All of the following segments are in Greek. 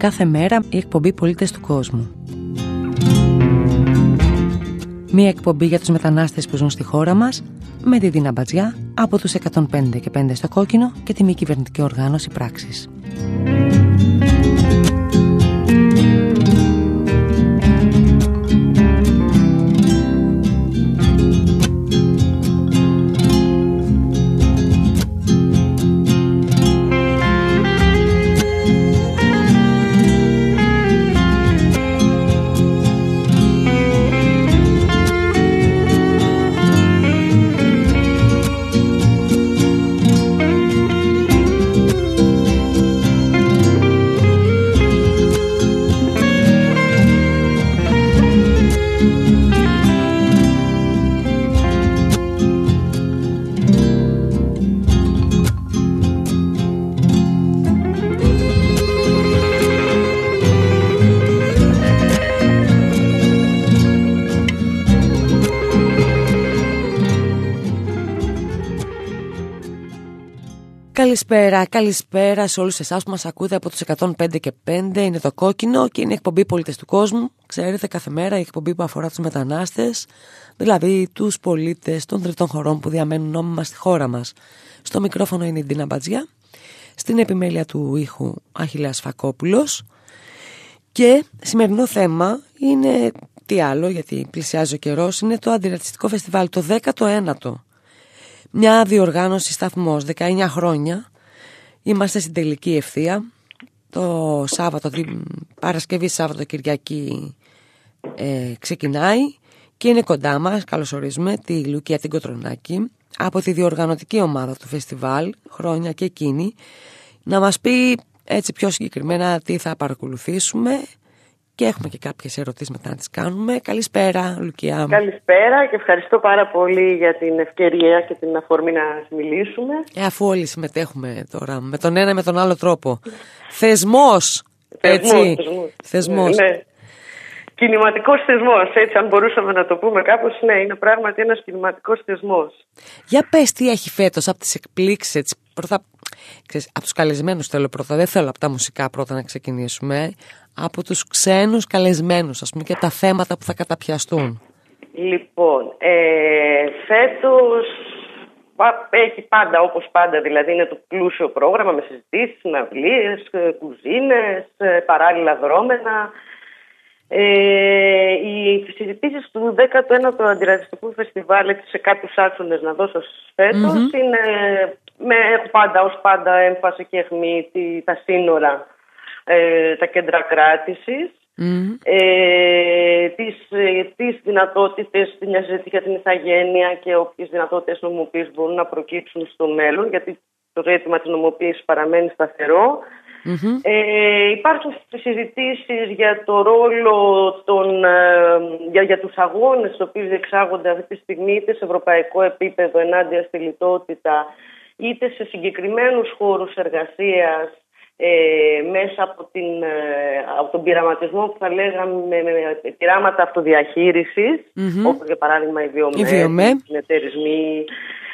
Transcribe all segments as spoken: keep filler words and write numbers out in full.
κάθε μέρα η εκπομπή Πολίτες του Κόσμου. Μία εκπομπή για τους μετανάστες που ζουν στη χώρα μας, με τη Δίνα Μπατζιά από τους εκατόν πέντε και πέντε στο Κόκκινο και τη μη κυβερνητική οργάνωση Πράξης. Καλησπέρα, καλησπέρα σε όλους εσάς που μας ακούτε από τους εκατόν πέντε και πέντε. Είναι το Κόκκινο και είναι η εκπομπή Πολίτες του Κόσμου. Ξέρετε, κάθε μέρα η εκπομπή που αφορά τους μετανάστες, δηλαδή τους πολίτες των τριτών χωρών που διαμένουν νόμιμα στη χώρα μας. Στο μικρόφωνο είναι η Δίνα Μπατζιά, στην επιμέλεια του ήχου Αχιλλέας Φακόπουλος. Και σημερινό θέμα είναι, τι άλλο, γιατί πλησιάζει ο καιρός, είναι το αντιρατσιστικό φεστιβάλ, το δέκατο ένατο. Μια διοργάνωση σταθμός, δεκαεννιά χρόνια. Είμαστε στην τελική ευθεία. Το Σάββατο, Παρασκευή, Σάββατο, Κυριακή ε, ξεκινάει και είναι κοντά μας. Καλωσορίζουμε τη Λουκία την Κοτρονάκη από τη διοργανωτική ομάδα του φεστιβάλ, χρόνια και εκείνη, να μας πει έτσι πιο συγκεκριμένα τι θα παρακολουθήσουμε. Και έχουμε και κάποιες ερωτήσεις μετά να τις κάνουμε. Καλησπέρα, Λουκία. Καλησπέρα και ευχαριστώ πάρα πολύ για την ευκαιρία και την αφορμή να μιλήσουμε. Ε, αφού όλοι συμμετέχουμε τώρα, με τον ένα με τον άλλο τρόπο. Θεσμός, έτσι. Θεσμός. Θεσμός. Ναι. Κινηματικός θεσμός, έτσι αν μπορούσαμε να το πούμε κάπως. Ναι, είναι πράγματι ένας κινηματικός θεσμός. Για πες τι έχει φέτος από τις εκπλήξεις, έτσι. Πρώτα, ξέρεις, από τους καλεσμένους θέλω πρώτα, δεν θέλω από τα μουσικά πρώτα να ξεκινήσουμε. Από τους ξένους καλεσμένους, ας πούμε, και τα θέματα που θα καταπιαστούν. Λοιπόν, ε, φέτος έχει πάντα, όπως πάντα, δηλαδή είναι το πλούσιο πρόγραμμα με συζητήσεις, συναυλίες, κουζίνες, παράλληλα δρόμενα. Ε, οι συζητήσεις του δέκατου ένατου Αντιρατσιστικού Φεστιβάλ, έτσι, σε κάποιους άξονες να δώσω φέτος, mm-hmm. είναι με πάντα, ως πάντα, έμφαση και αιχμή τα σύνορα, ε, τα κέντρα κράτησης, mm. ε, τις, ε, τις δυνατότητες, την συζήτηση για την ηθαγένεια και όποιες δυνατότητες νομοποίησης μπορούν να προκύψουν στο μέλλον, γιατί το ζήτημα της νομοποίησης παραμένει σταθερό. Mm-hmm. Ε, υπάρχουν συζητήσεις για το ρόλο των, ε, για, για τους αγώνες στους οποίους διεξάγονται αυτή τη στιγμή, είτε σε ευρωπαϊκό επίπεδο ενάντια στη λιτότητα, είτε σε συγκεκριμένους χώρους εργασίας, ε, μέσα από, την, ε, από τον πειραματισμό που θα λέγαμε με, με πειράματα αυτοδιαχείρισης, mm-hmm. όπως για παράδειγμα οι βιομέ, οι συνεταιρισμοί,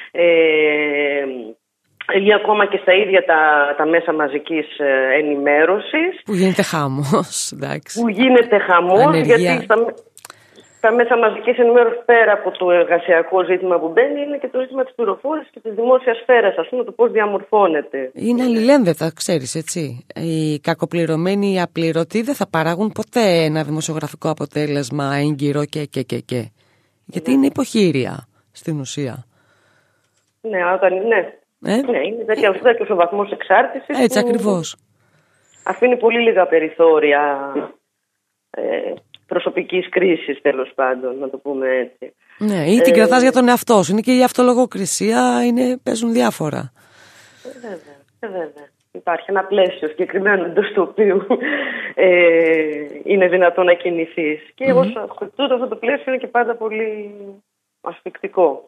ε, ή ακόμα και στα ίδια τα, τα μέσα μαζικής ε, ενημέρωσης. Που γίνεται χαμός, εντάξει. Που γίνεται χαμός, γιατί στα, στα μέσα μαζικής ενημέρωσης, πέρα από το εργασιακό ζήτημα που μπαίνει, είναι και το ζήτημα της πληροφόρησης και της δημόσιας σφαίρας, ας πούμε, το πώς διαμορφώνεται. Είναι αλληλένδετα, ξέρεις, έτσι. Οι κακοπληρωμένοι, οι απληρωτοί δεν θα παράγουν ποτέ ένα δημοσιογραφικό αποτέλεσμα έγκυρο και και και και. Γιατί ναι. είναι υποχείρια, στην ουσία. Ναι, όταν ναι. Ε? Ναι, είναι τέτοιος ο βαθμός εξάρτησης. Έτσι ακριβώς. Αφήνει πολύ λίγα περιθώρια ε, προσωπικής κρίσης, τέλος πάντων, να το πούμε έτσι. Ναι, ή την ε, κρατάς για τον εαυτό σου. Είναι και η αυτολογοκρισία, είναι, παίζουν διάφορα. Ε, βέβαια, ε, βέβαια. Υπάρχει ένα πλαίσιο συγκεκριμένο εντός του οποίου ε, είναι δυνατόν να κινηθείς. Και εγώ mm-hmm. τούτο αυτό το πλαίσιο είναι και πάντα πολύ ασφικτικό.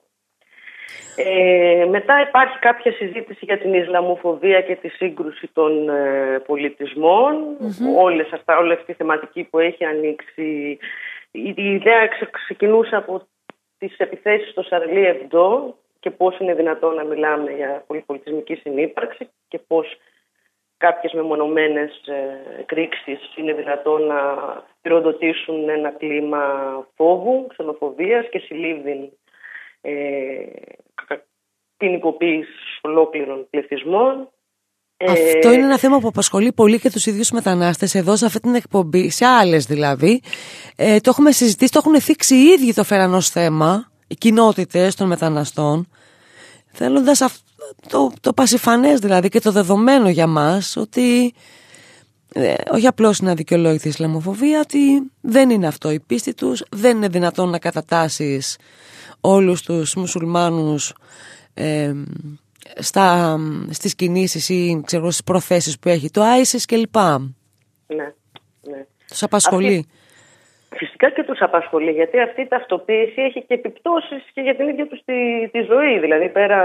Ε, μετά υπάρχει κάποια συζήτηση για την Ισλαμοφοβία και τη σύγκρουση των ε, πολιτισμών. Mm-hmm. Όλες αυτά, όλη αυτή η θεματική που έχει ανοίξει. Η, η ιδέα ξε, ξεκινούσε από τις επιθέσεις στο Σαρλί Εμπντό και πώς είναι δυνατόν να μιλάμε για πολυπολιτισμική συνύπαρξη και πώς κάποιες μεμονωμένες εκρήξεις είναι δυνατόν να πυροδοτήσουν ένα κλίμα φόβου, ξενοφοβίας και συλλήβδιν ε, ποινικοποίησης ολόκληρων πληθυσμών. Αυτό είναι ένα θέμα που απασχολεί πολύ και τους ίδιους μετανάστες εδώ σε αυτή την εκπομπή, σε άλλες δηλαδή. Ε, το έχουμε συζητήσει, το έχουν θίξει οι ίδιοι το φέραν ως θέμα, οι κοινότητες των μεταναστών, θέλοντας αυ- το, το πασιφανές δηλαδή και το δεδομένο για μας ότι ε, όχι απλώς είναι αδικαιολόγητη η Ισλαμοφοβία, ότι δεν είναι αυτό η πίστη τους, δεν είναι δυνατόν να κατατάσεις όλους τους μουσουλμάνους ε, στα, στις κινήσεις ή ξέρω, στις προθέσεις που έχει το άισις κλπ. Ναι, ναι. Τους απασχολεί. Αυτή, φυσικά και τους απασχολεί, γιατί αυτή η ταυτοποίηση έχει και επιπτώσεις και για την ίδια τους τη, τη ζωή. Δηλαδή πέρα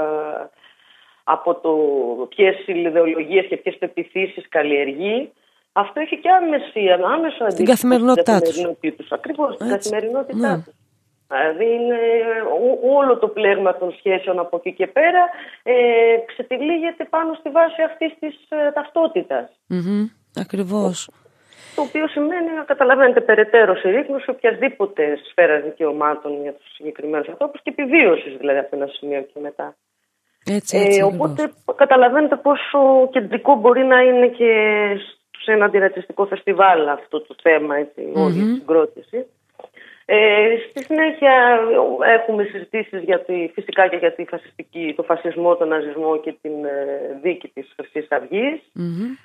από το ποιες ιδεολογίες και ποιες πεποιθήσεις καλλιεργεί, αυτό έχει και άμεση, άμεσο αντίκτυπο στην καθημερινότητά τους. Ακριβώς, στην Έτσι. καθημερινότητά Ναι. τους. Δηλαδή είναι όλο το πλέγμα των σχέσεων από εκεί και πέρα ε, ξετυλίγεται πάνω στη βάση αυτής της ε, ταυτότητας. Mm-hmm. Ακριβώς. Το οποίο σημαίνει, καταλαβαίνετε, περαιτέρω συρρήκνωση οποιασδήποτε σφαίρα δικαιωμάτων για τους συγκεκριμένους ανθρώπους και επιβίωσης δηλαδή από ένα σημείο και μετά. Έτσι, έτσι, ε, οπότε καταλαβαίνετε πόσο κεντρικό μπορεί να είναι και σε ένα αντιρατσιστικό φεστιβάλ αυτό το θέμα, έτσι, mm-hmm. όλη η συγκρότηση. Ε, στη συνέχεια έχουμε συζητήσεις για τη, φυσικά και για τη φασιστική, το φασισμό, τον ναζισμό και την ε, δίκη της Χρυσής Αυγής. Mm-hmm.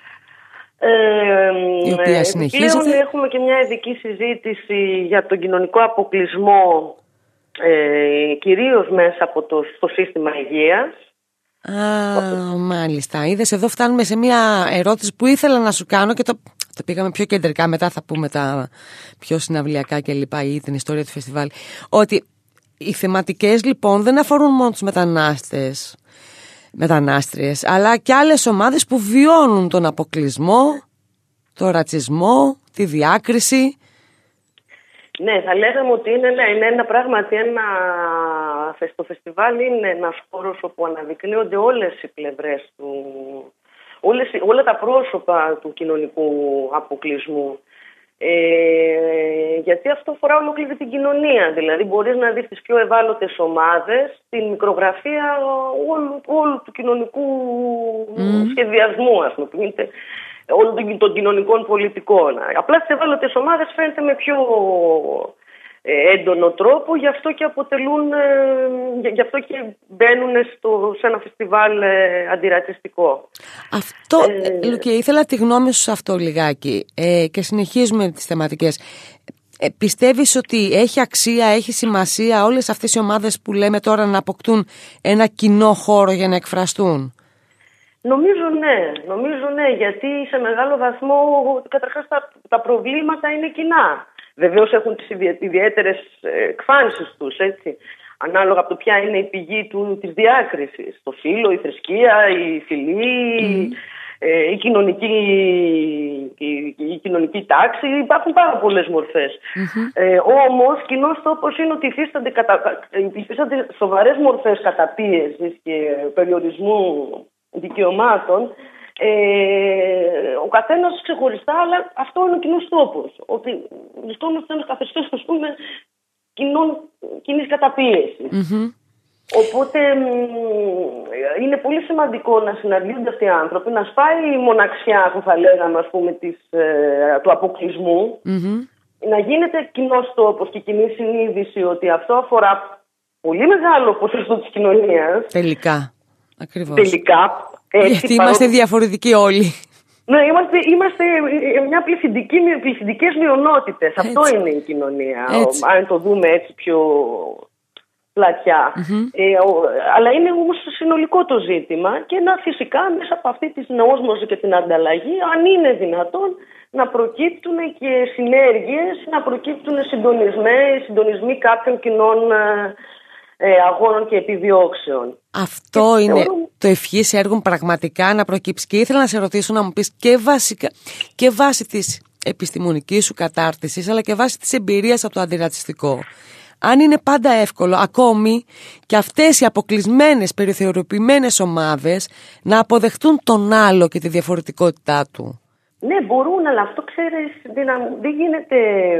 Ε, η οποία συνεχίζεται. Πλέον έχουμε και μια ειδική συζήτηση για τον κοινωνικό αποκλεισμό ε, κυρίως μέσα από το, το σύστημα υγείας. Α, μάλιστα. Είδες, εδώ φτάνουμε σε μια ερώτηση που ήθελα να σου κάνω και το, το πήγαμε πιο κεντρικά, μετά θα πούμε τα πιο συναυλιακά και λοιπά ή την ιστορία του φεστιβάλ. Ότι οι θεματικές λοιπόν δεν αφορούν μόνο τους μετανάστες, μετανάστριες, αλλά και άλλες ομάδες που βιώνουν τον αποκλεισμό, τον ρατσισμό, τη διάκριση. Ναι, θα λέγαμε ότι είναι, ναι, είναι ένα πράγματι ένα... Το φεστιβάλ είναι ένας χώρος όπου αναδεικνύονται όλες οι πλευρές του, όλες, όλα τα πρόσωπα του κοινωνικού αποκλεισμού. Ε, γιατί αυτό αφορά ολόκληρη την κοινωνία. Δηλαδή μπορείς να δεις τις πιο ευάλωτες ομάδες, την μικρογραφία όλου, όλου του κοινωνικού mm. σχεδιασμού, ας πούμε, όλων των κοινωνικών πολιτικών. Απλά στις ευάλωτες ομάδες φαίνεται με πιο έντονο τρόπο, γι' αυτό και αποτελούν, γι' αυτό και μπαίνουν στο, σε ένα φεστιβάλ αντιρατσιστικό. Αυτό, ε, Λουκέ, ήθελα τη γνώμη σου σε αυτό λιγάκι ε, και συνεχίζουμε τις θεματικές. Ε, πιστεύεις ότι έχει αξία, έχει σημασία όλες αυτές οι ομάδες που λέμε τώρα να αποκτούν ένα κοινό χώρο για να εκφραστούν? Νομίζω ναι, νομίζω ναι, γιατί σε μεγάλο βαθμό καταρχάς τα, τα προβλήματα είναι κοινά. Βεβαίως έχουν τις ιδιαίτερες εκφάνσεις τους, έτσι, ανάλογα από το ποια είναι η πηγή του, της διάκρισης. Το φύλο, η θρησκεία, η φυλή, mm. ε, η, κοινωνική, η, η κοινωνική τάξη. Υπάρχουν πάρα πολλές μορφές. Mm-hmm. Ε, όμως, κοινός τόπος είναι ότι υφίστανται, κατα, υφίστανται σοβαρές μορφές καταπίεσης και περιορισμού δικαιωμάτων. Ε, ο καθένας ξεχωριστά, αλλά αυτό είναι ο κοινός τόπος. Ότι βρισκόμαστε σε ένα καθεστώς, ας πούμε, κοινής καταπίεσης. Mm-hmm. Οπότε είναι πολύ σημαντικό να συναντιούνται αυτοί οι άνθρωποι, να σπάει η μοναξιά που θα λέγαμε, ας πούμε, της, ε, του αποκλεισμού, mm-hmm. να γίνεται κοινός τόπος και κοινή συνείδηση ότι αυτό αφορά πολύ μεγάλο ποσοστό της κοινωνίας. Τελικά. Ακριβώς. Τελικά. Έτσι, γιατί είμαστε παρό... διαφορετικοί όλοι. Ναι, είμαστε, είμαστε μια πληθυντική, πληθυντικές μειονότητες. Αυτό είναι η κοινωνία, έτσι. Αν το δούμε έτσι πιο πλατιά. Mm-hmm. Ε, ο, αλλά είναι όμως συνολικό το ζήτημα και να φυσικά μέσα από αυτή τη συνόσμωση και την ανταλλαγή, αν είναι δυνατόν, να προκύπτουν και συνέργειες, να προκύπτουν συντονισμοί κάποιων κοινών αγώνων και επιδιώξεων. Αυτό και είναι θεωρώ... το ευχής έργων πραγματικά να προκύψει. Και ήθελα να σε ρωτήσω να μου πεις και, βασικά, και βάσει της επιστημονικής σου κατάρτισης, αλλά και βάσει της εμπειρίας από το αντιρατσιστικό. αν είναι πάντα εύκολο ακόμη και αυτές οι αποκλεισμένες, περιθωριοποιημένες ομάδες να αποδεχτούν τον άλλο και τη διαφορετικότητά του. Ναι, μπορούν, αλλά αυτό ξέρεις, δεν γίνεται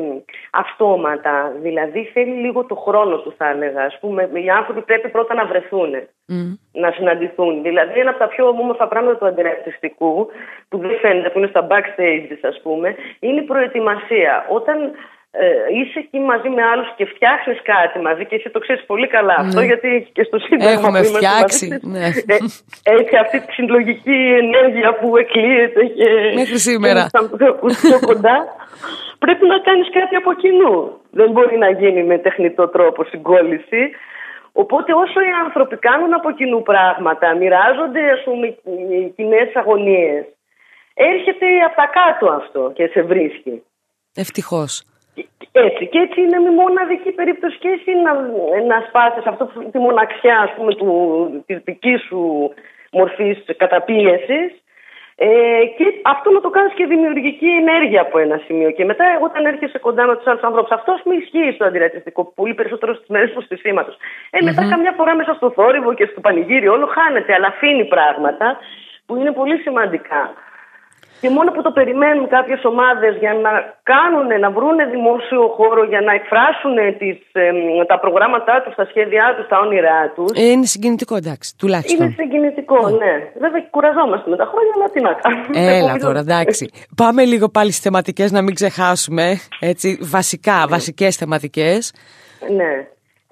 αυτόματα. Δηλαδή θέλει λίγο το χρόνο του, θα έλεγα. Ας πούμε, οι άνθρωποι πρέπει πρώτα να βρεθούν, mm. να συναντηθούν. Δηλαδή, ένα από τα πιο όμορφα πράγματα του αντιρατσιστικού, που δεν φαίνεται, που είναι στα backstage, ας πούμε, είναι η προετοιμασία. Όταν ε, είσαι εκεί μαζί με άλλους και φτιάχνεις κάτι μαζί, και εσύ το ξέρεις πολύ καλά mm. αυτό, γιατί και στο Σύνταγμα έχουμε που φτιάξει. Μαζί, ναι. ε, έχει αυτή τη συλλογική ενέργεια που εκλείεται και μέχρι σήμερα πιο κοντά. Πρέπει να κάνεις κάτι από κοινού. Δεν μπορεί να γίνει με τεχνητό τρόπο συγκόλληση. Οπότε όσο οι άνθρωποι κάνουν από κοινού πράγματα, μοιράζονται, ας πούμε, κοινές αγωνίες, έρχεται από τα κάτω αυτό και σε βρίσκει. Ευτυχώς. Έτσι, και έτσι είναι μια μοναδική περίπτωση και εσύ να, να σπάσεις αυτό, τη μοναξιά, ας πούμε, του, της δικής σου μορφής καταπίεσης, ε, και αυτό να το κάνεις και δημιουργική ενέργεια από ένα σημείο. Και μετά, όταν έρχεσαι κοντά με τους άλλους ανθρώπους, αυτό με ισχύει στο αντιρατσιστικό, πολύ περισσότερο στις μέρες προστισίματος. Ε, μετά, mm-hmm. καμιά φορά μέσα στο θόρυβο και στο πανηγύρι, όλο χάνεται, αλλά αφήνει πράγματα που είναι πολύ σημαντικά. Και μόνο που το περιμένουν κάποιες ομάδες για να κάνουν, να βρουν δημόσιο χώρο, για να εκφράσουν τις, ε, τα προγράμματά τους, τα σχέδιά τους, τα όνειρά τους. Ε, είναι συγκινητικό, εντάξει, τουλάχιστον. Είναι συγκινητικό, ναι. ναι. Βέβαια, κουραζόμαστε με τα χρόνια, αλλά τι να κάνουμε. Έλα τώρα, εντάξει. Πάμε λίγο πάλι στις θεματικές, να μην ξεχάσουμε. Έτσι, βασικά, ναι. βασικές θεματικές. Ναι.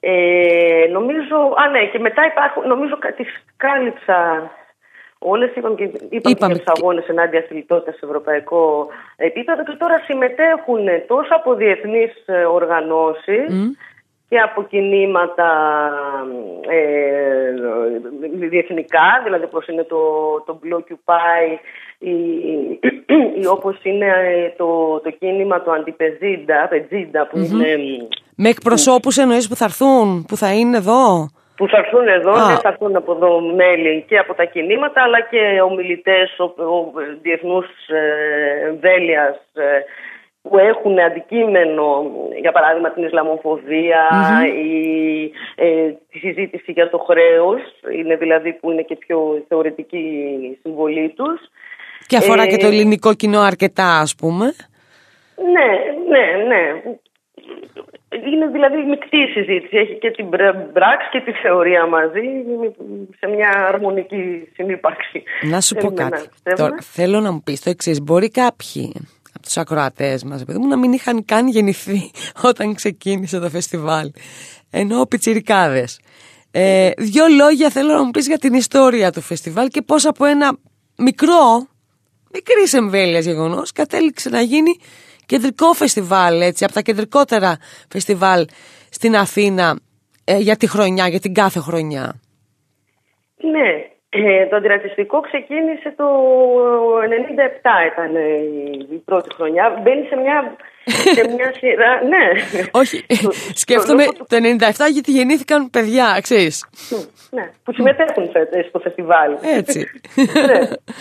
Ε, νομίζω, α, ναι, και μετά υπάρχουν, νομίζω τις κάλυψα. Όλες είπαμε και, είπαμε είπαμε και τους αγώνες ενάντια στη λιτότητα σε ευρωπαϊκό επίπεδο, και τώρα συμμετέχουν τόσο από διεθνείς οργανώσεις mm. και από κινήματα ε, διεθνικά, δηλαδή όπως είναι το, το Blockupy ή, ή όπως είναι το, το κίνημα το Αντιπεζίντα, Πετζίντα, που mm-hmm. είναι... Με εκπροσώπους εννοείς που θα έρθουν, που θα είναι εδώ? Που θα έρθουν εδώ, ah. δεν θα έρθουν από εδώ μέλη και από τα κινήματα, αλλά και ομιλητές ο, ο, διεθνούς ε, εμβέλειας ε, που έχουν αντικείμενο, για παράδειγμα, την Ισλαμοφοβία mm-hmm. ή ε, τη συζήτηση για το χρέος, είναι δηλαδή που είναι και πιο θεωρητική η συμβολή τους. Και αφορά ε, και το ελληνικό κοινό αρκετά, ας πούμε. Ναι, ναι, ναι. Είναι δηλαδή μεικτή συζήτηση. Έχει και την πράξη και τη θεωρία μαζί σε μια αρμονική συνύπαρξη. Να σου πω κάτι. Τώρα, θέλω να μου πεις το εξής. Μπορεί κάποιοι από τους ακροατές μας, παιδί μου, να μην είχαν καν γεννηθεί όταν ξεκίνησε το φεστιβάλ. Ενώ πιτσιρικάδες. Ε, δύο λόγια θέλω να μου πεις για την ιστορία του φεστιβάλ και πώς από ένα μικρό, μικρής εμβέλειας γεγονός, κατέληξε να γίνει κεντρικό φεστιβάλ, έτσι, από τα κεντρικότερα φεστιβάλ στην Αθήνα ε, για τη χρονιά, για την κάθε χρονιά. Ναι, ε, το αντιρατσιστικό ξεκίνησε το ενενήντα επτά, ήταν η πρώτη χρονιά. Μπαίνει σε μια, σε μια σειρά, ναι. Όχι, το, σκέφτομαι το, το ενενήντα επτά γιατί γεννήθηκαν παιδιά, ξέρεις. Ναι, που συμμετέχουν στο φεστιβάλ. Έτσι. Ναι.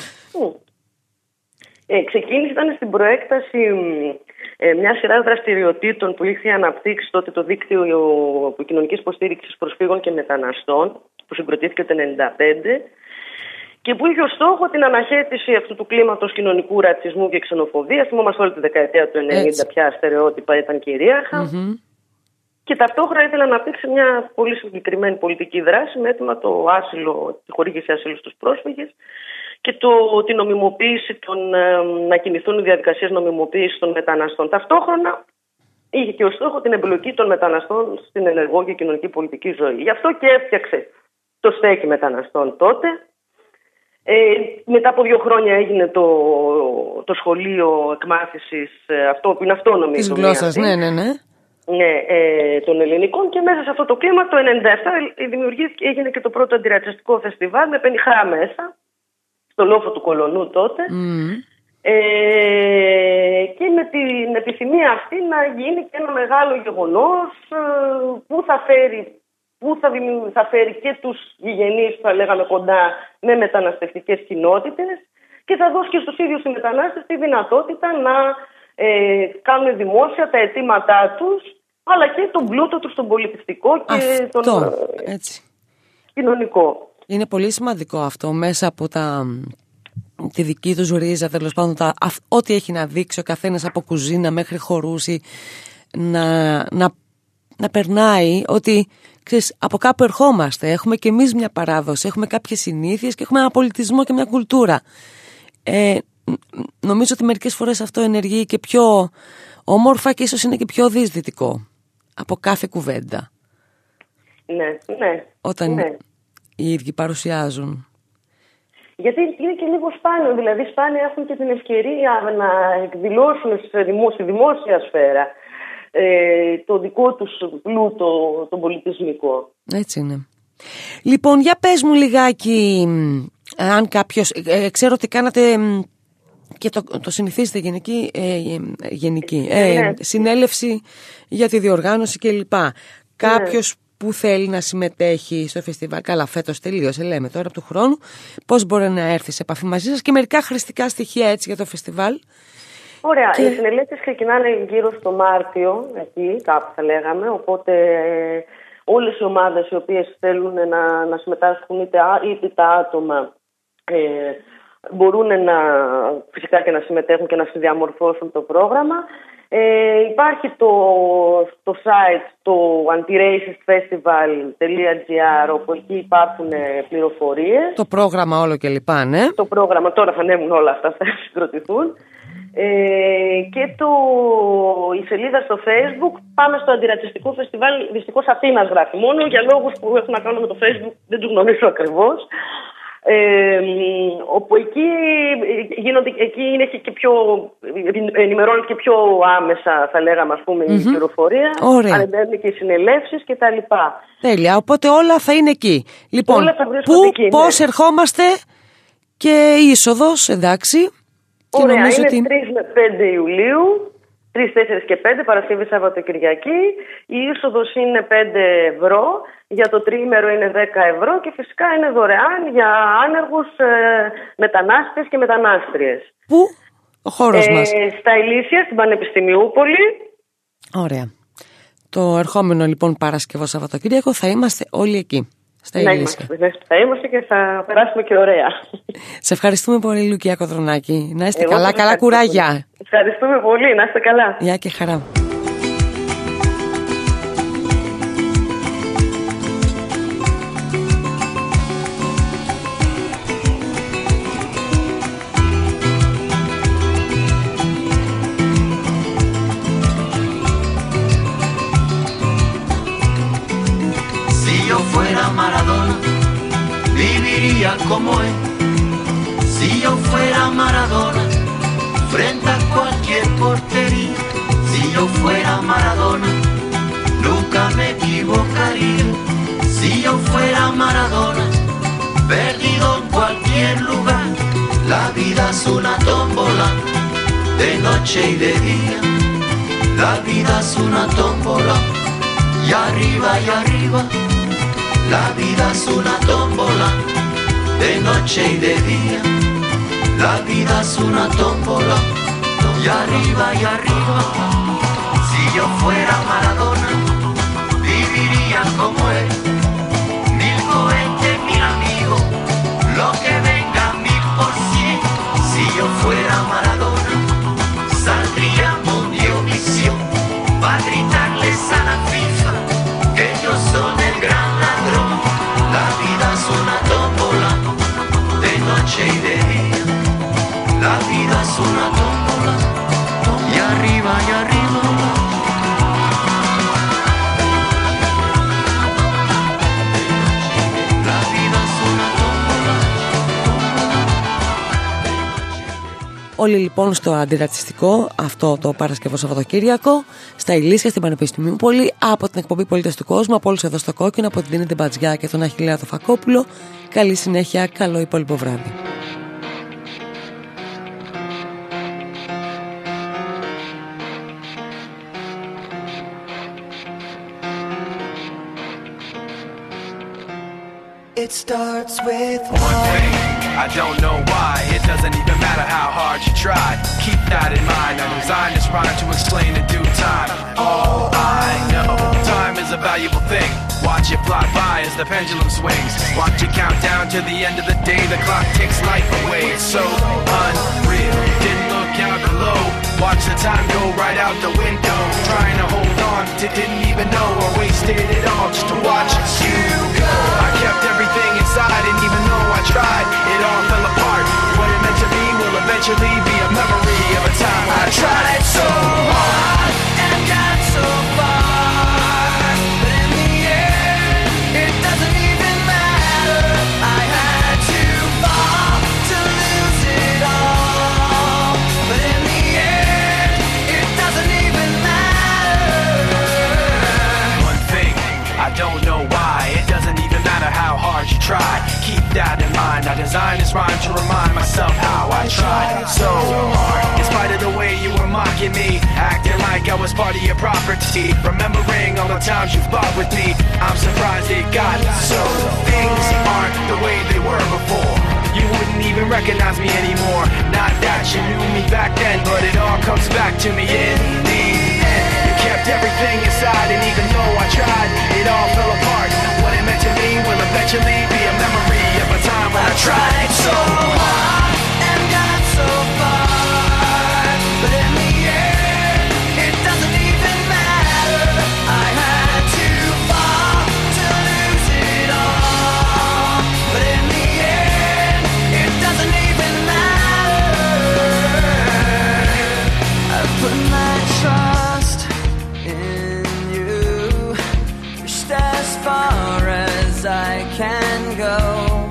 Ε, ξεκίνησε, ήταν στην προέκταση ε, μια σειρά δραστηριοτήτων που είχε αναπτύξει τότε το δίκτυο κοινωνικής υποστήριξης προσφύγων και μεταναστών, που συγκροτήθηκε το ενενήντα πέντε και που είχε ως στόχο την αναχέτηση αυτού του κλίματος κοινωνικού ρατσισμού και ξενοφοβίας. Θυμόμαστε όλη τη δεκαετία του ενενήντα ποια στερεότυπα ήταν κυρίαρχα. Mm-hmm. Και ταυτόχρονα ήθελε να αναπτύξει μια πολύ συγκεκριμένη πολιτική δράση με έτοιμα το άσυλο, τη χορήγηση ασύλου στους πρόσφυγες και το, την νομιμοποίηση των, ε, να κινηθούν οι διαδικασίες νομιμοποίησης των μεταναστών. Ταυτόχρονα είχε και ως στόχο την εμπλοκή των μεταναστών στην ενεργό και κοινωνική πολιτική ζωή. Γι' αυτό και έφτιαξε το στέκι μεταναστών τότε. Ε, μετά από δύο χρόνια έγινε το, το σχολείο εκμάθησης, αυτό που είναι αυτόνομη. Της γλώσσας, ναι, ναι, ναι. Ναι, ε, των ελληνικών, και μέσα σε αυτό το κλίμα το ενενήντα επτά δημιουργήθηκε, έγινε και το πρώτο αντιρατσιστικό φεστιβάλ με πενιχρά μέσα, στο λόφο του Κολονού τότε. Mm. Ε, και με την επιθυμία αυτή να γίνει και ένα μεγάλο γεγονός που θα φέρει, που θα, θα φέρει και τους γηγενείς, θα λέγαμε, κοντά με μεταναστευτικές κοινότητες και θα δώσει και στους ίδιους οι μετανάστες τη δυνατότητα να ε, κάνουν δημόσια τα αιτήματά τους αλλά και τον πλούτο του, τον πολιτιστικό και αυτό, τον έτσι. κοινωνικό. Είναι πολύ σημαντικό αυτό μέσα από τα, τη δική τους ρίζα, τέλος πάντων, τα, ό,τι έχει να δείξει ο καθένας από κουζίνα μέχρι χορούση, να, να, να περνάει ότι ξέρεις, από κάπου ερχόμαστε, έχουμε και εμείς μια παράδοση, έχουμε κάποιες συνήθειες και έχουμε ένα πολιτισμό και μια κουλτούρα. Ε, νομίζω ότι μερικές φορές αυτό ενεργεί και πιο όμορφα και ίσως είναι και πιο δυσδυτικό από κάθε κουβέντα. Ναι, ναι. Όταν ναι. οι ίδιοι παρουσιάζουν. Γιατί είναι και λίγο σπάνιο, δηλαδή σπάνια έχουν και την ευκαιρία να εκδηλώσουν στη δημόσια σφαίρα ε, το δικό τους πλούτο, τον πολιτισμικό. Έτσι είναι. Λοιπόν, για πες μου λιγάκι, αν κάποιος, ε, ξέρω ότι κάνατε και το, το συνηθίζετε γενική, ε, γενική ε, ναι. συνέλευση για τη διοργάνωση κλπ. Κάποιος ναι. που θέλει να συμμετέχει στο φεστιβάλ, καλά φέτος τελείωσε, λέμε τώρα από του χρόνου, πώς μπορεί να έρθει σε επαφή μαζί σας και μερικά χρηστικά στοιχεία έτσι για το φεστιβάλ. Ωραία, και... οι συνελεύσεις ξεκινάνε γύρω στο Μάρτιο, εκεί κάπου θα λέγαμε, οπότε ε, όλες οι ομάδες οι οποίες θέλουν να, να συμμετάσχουν είτε, είτε τα άτομα ε, μπορούν να, φυσικά και να συμμετέχουν και να συνδιαμορφώσουν το πρόγραμμα. Ε, υπάρχει το, το site το αντι ρέισιστ φεστιβάλ τελεία τζι άρ όπου εκεί υπάρχουν πληροφορίες. Το πρόγραμμα όλο και λοιπά, ναι. Το πρόγραμμα, τώρα θα ανέβουν όλα αυτά, θα συγκροτηθούν. Ε, και το, η σελίδα στο Facebook, πάμε στο Αντιρατσιστικό Φεστιβάλ, δυστυχώς Αθήνας γράφει μόνο, για λόγους που έχουν να κάνουν με το Facebook, δεν τους γνωρίζω ακριβώς. Ε, όπου εκεί, γίνονται, εκεί είναι και πιο, ενημερώνεται και πιο άμεσα θα λέγαμε ας πούμε mm-hmm. η πληροφορία, ανεβαίνουν και οι συνελεύσεις και τα λοιπά. Τέλεια, οπότε όλα θα είναι εκεί. Λοιπόν, όλα θα πού, εκεί, πώς ναι. ερχόμαστε και η είσοδος, εντάξει. Ωραία, είναι ότι... τρεις με πέντε Ιουλίου, τρεις, τέσσερις και πέντε, Παρασκευή, Σάββατο, Κυριακή. Η είσοδος είναι πέντε ευρώ, για το τριήμερο είναι δέκα ευρώ και φυσικά είναι δωρεάν για άνεργους ε, μετανάστες και μετανάστριες. Πού? Ο χώρος ε, μας. Στα Ηλίσια, στην Πανεπιστημιούπολη. Ωραία. Το ερχόμενο λοιπόν Παρασκευό, Σαββατοκύριακο θα είμαστε όλοι εκεί. Στα να είμαστε, ναι, θα είμαστε και θα περάσουμε και ωραία. Σε ευχαριστούμε πολύ, Λουκία Κοδρονάκη. Να είστε Εγώ καλά, καλά κουράγια. Ευχαριστούμε πολύ, να είστε καλά. Γεια και χαρά. Maradona, viviría como él. Si yo fuera Maradona, frente a cualquier portería. Si yo fuera Maradona, nunca me equivocaría. Si yo fuera Maradona, perdido en cualquier lugar. La vida es una tómbola, de noche y de día. La vida es una tómbola, y arriba y arriba. La vida es una tómbola, de noche y de día. La vida es una tómbola, y arriba y arriba. Si yo fuera Maradona, viviría como él. Mil cohetes, mil amigos, lo que venga mil por cien. Si yo fuera Maradona, saldría Mundiovisión, para gritarles a la FIFA que ellos son el gran ladrón. La vida es una tómbola, de noche y de día. La vida es una tómbola, y arriba y arriba. La vida es una tómbola. Όλοι λοιπόν στο αντιρατσιστικό αυτό το Παρασκευό Σαββατοκύριακο, στα Ηλίσια, στην Πανεπιστημιούπολη, από την εκπομπή Πολίτες του Κόσμου, από όλους εδώ στο Κόκκινο, από την Τίνη Μπατζιά και τον Αχιλλέα το Φακόπουλο. Καλή συνέχεια, καλό υπόλοιπο βράδυ. It starts with one thing. I don't know why. It doesn't even matter how hard you try. Keep that in mind. I designed this rhyme to explain in due time. All I know, time is a valuable thing. Watch it fly by as the pendulum swings. Watch it count down to the end of the day. The clock takes life away. It's so unreal. Didn't look out below. Watch the time go right out the window. Trying to hold on to didn't even know, or wasted it all just to watch you go. I kept everything inside, and even though I tried, it all fell apart. What it meant to be will eventually be a memory of a time I tried so hard and got so far, but in the end, it doesn't even matter. I had to fall to lose it all, but in the end, it doesn't even matter. One thing, I don't know why. It doesn't even matter how hard you try. Keep that in mind. I designed this rhyme to remind myself how I tried so hard. In spite of the way you were mocking me, acting like I was part of your property, remembering all the times you fought with me, I'm surprised it got so. Things aren't the way they were before. You wouldn't even recognize me anymore. Not that you knew me back then, but it all comes back to me in the end. You kept everything inside, and even though I tried, it all fell apart. What it meant to me will eventually be a memory of a time when I tried so hard and got so far, but in the end, it doesn't even matter. I had to fall to lose it all, but in the end, it doesn't even matter. I've put my trust in you, pushed as far as I can go.